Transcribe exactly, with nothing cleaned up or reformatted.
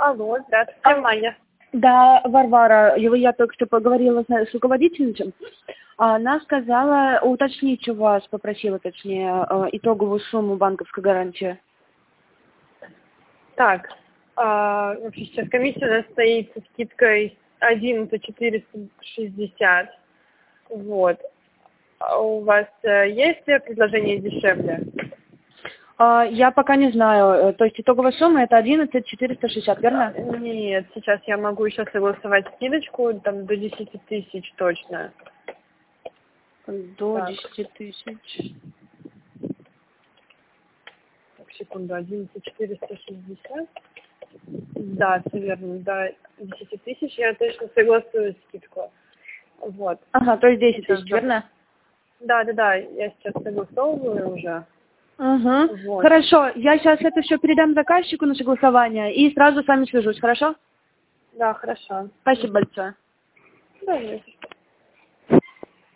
Алло, здравствуйте, Маня. Да, Варвара, я я только что поговорила с с руководительницей. Она сказала уточнить у вас, попросила точнее, э, итоговую сумму банковской гарантии. Так, а, вообще сейчас комиссия у нас стоит со скидкой одиннадцать четыреста шестьдесят. Вот. А у вас э, есть предложение дешевле? А, Я пока не знаю, э, то есть итоговая сумма это одиннадцать четыреста шестьдесят, верно? Нет, сейчас я могу еще согласовать скидочку, там до десяти тысяч точно. До Так. десяти тысяч. Так, секунду, одиннадцать четыреста шестьдесят. Да, все верно, до десяти тысяч я точно согласую скидку. Вот. Ага, то есть десять Сейчас, тысяч, да. верно? Да, да, да, я сейчас согласовываю уже. Угу. Вот. Хорошо, я сейчас это все передам заказчику на согласование и сразу с вами свяжусь, хорошо? Да, хорошо. Спасибо большое. Да, нет.